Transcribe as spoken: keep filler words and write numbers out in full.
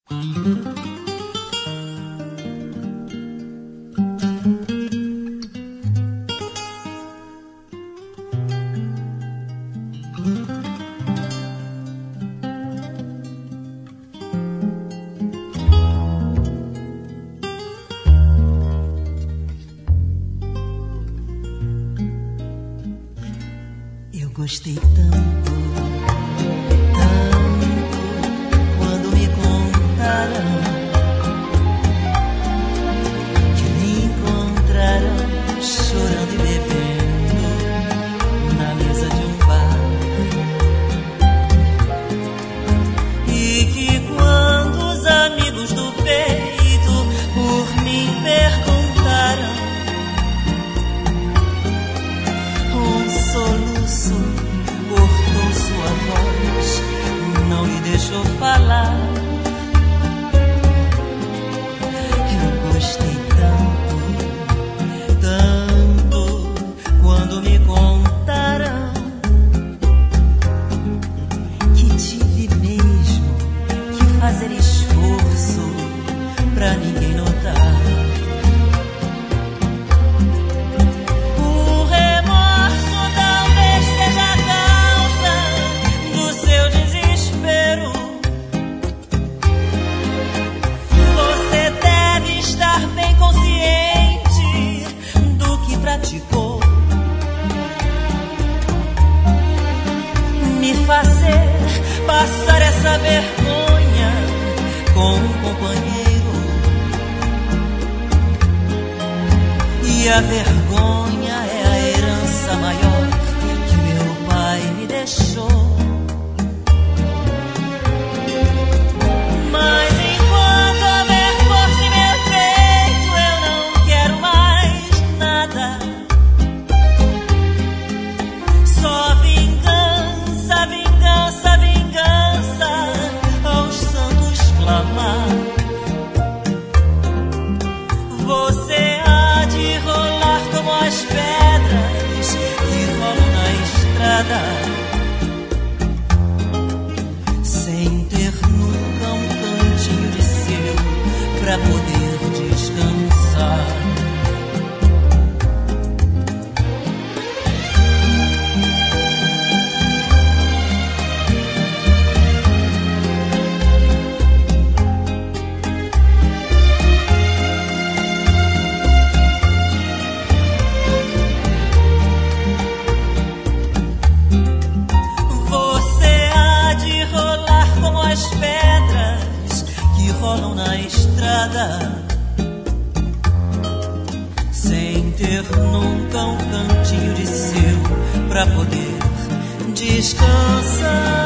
Eu gostei tanto, tanto, quando me contaram que me encontraram chorando e bebendo na mesa de um bar. E que quando os amigos do peito por mim perguntaram, um soluço cortou sua voz, não me deixou falar. Eu gostei tanto, tanto, quando me contaram que tive mesmo que fazer esforço pra ninguém notar. Me fazer passar essa vergonha com um companheiro. E a vergonha é a herança maior que meu pai me deixou. Mas enquanto houver força em meu peito, eu não quero mais nada. Só vingança, vingança, vingança, aos santos clamar. Você há de rolar como as pedras que rolam na estrada, sem ter nunca um cantinho de seu pra poder descansar. As pedras que rolam na estrada, sem ter nunca um cantinho de seu pra poder descansar.